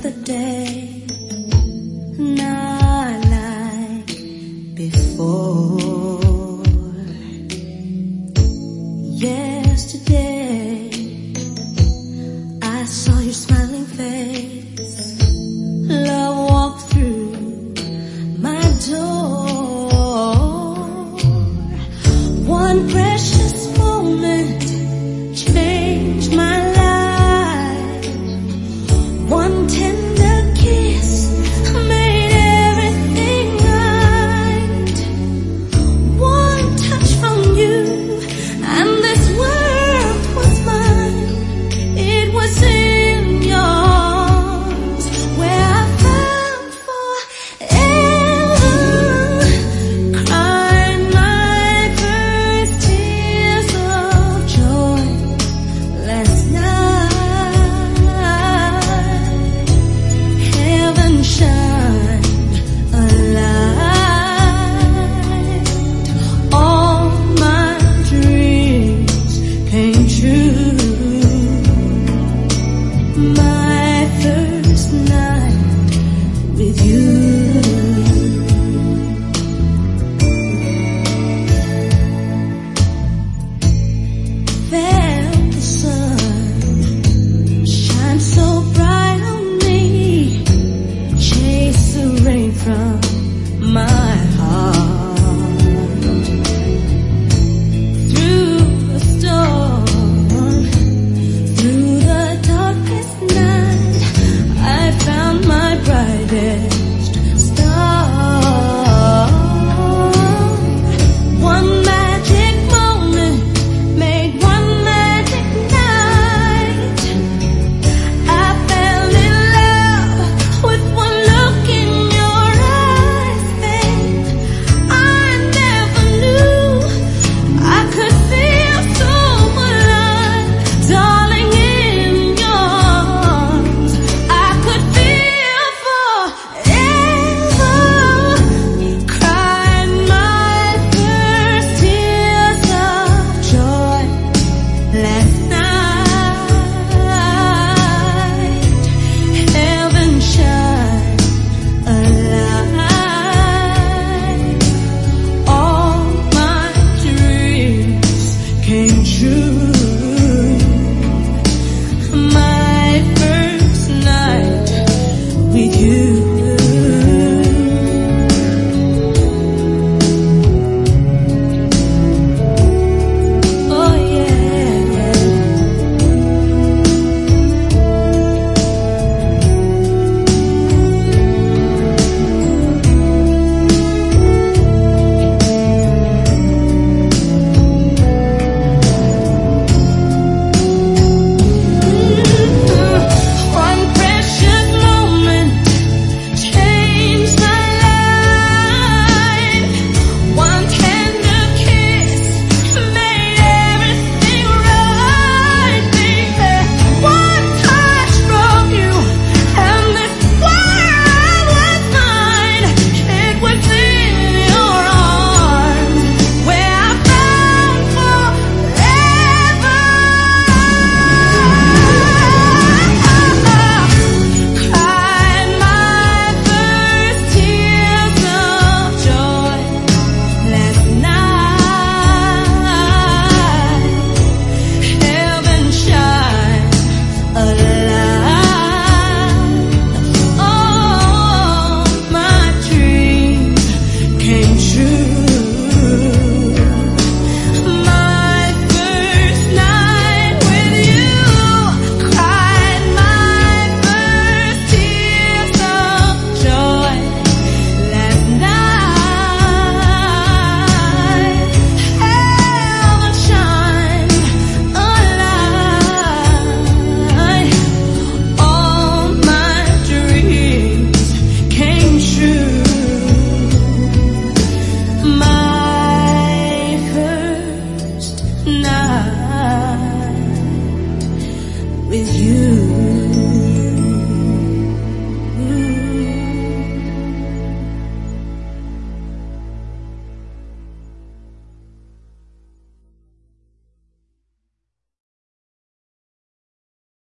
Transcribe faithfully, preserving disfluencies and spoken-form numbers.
another day, not like before. Yesterday, I saw your smiling face. Love walked through my door. One precious moment changed my life. One tender kiss made everything right. One touch from you and this world was mine. It was in your arms where I found forever. Cried my first tears of joy last night. Heaven shined a light. All my dreams came true. My first night with you. Felt the sun shine so bright on me, chase the rain from my heart. Through the storm, through the darkest night, I found my brightest star. One magic moment made one magic night. I fell in love with one look in your eyes, babe. I never knew I could feel so alive, darling, in your arms. I could feel forever. Cried my first tears of joy last night. Heaven shined a light. All my dreams came true. My first night with you. Oh yeah. One precious moment changed my life. One tender kiss made everything right, baby. One touch from you and this world was mine. It was in your arms where I found forever. Cried my first tears of joy last night. Heaven shined a light. All my dreams came true. My first night with you. Cried my first tears of joy last night. Heaven shined a light. All my dreams came true. My first night with you.